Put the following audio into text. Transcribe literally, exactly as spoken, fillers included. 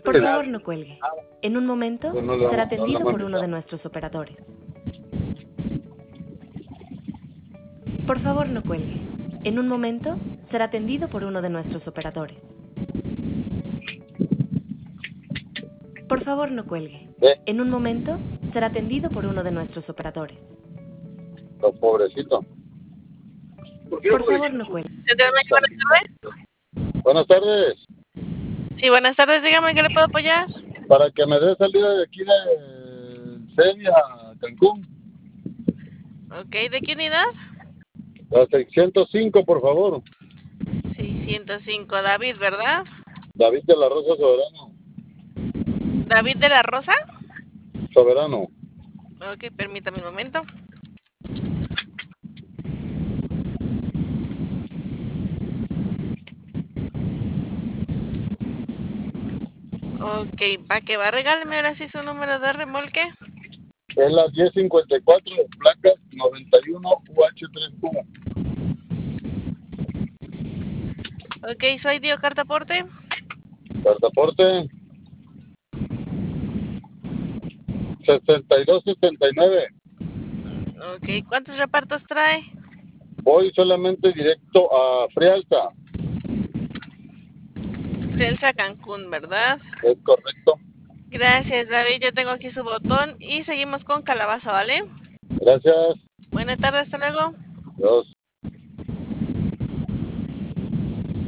Por favor, no cuelgue. En un momento Pues no le será vamos a dar la atendido por manita. uno de nuestros operadores. Por favor, no cuelgue. En un momento será atendido por uno de nuestros operadores. Por favor, no cuelgue. Ve, En un momento será atendido por uno de nuestros operadores. los pobrecitos. Por favor, no cuelgue. Buenas tardes. Buenas tardes. Sí, buenas tardes. Dígame, ¿qué le puedo apoyar? Para que me dé salida de aquí de Sevilla a Cancún. Ok, ¿de qué unidad? La seiscientos cinco, por favor. seiscientos cinco, David, ¿verdad? David de la Rosa Soberano. ¿David de la Rosa? Soberano. Ok, permítame un momento. Ok, ¿para qué va? Regáleme ahora sí su número de remolque. Es la diez cincuenta y cuatro, placas noventa y uno U H tres U. Ok, ¿su I D o carta aporte? Pasaporte sesenta y dos setenta y nueve. Ok, ¿cuántos repartos trae? Voy solamente directo a Frialta. Frelsa Cancún, ¿verdad? Es correcto. Gracias, David. Yo tengo aquí su botón y seguimos con Calabaza, ¿vale? Gracias. Buenas tardes, hasta luego. Dios.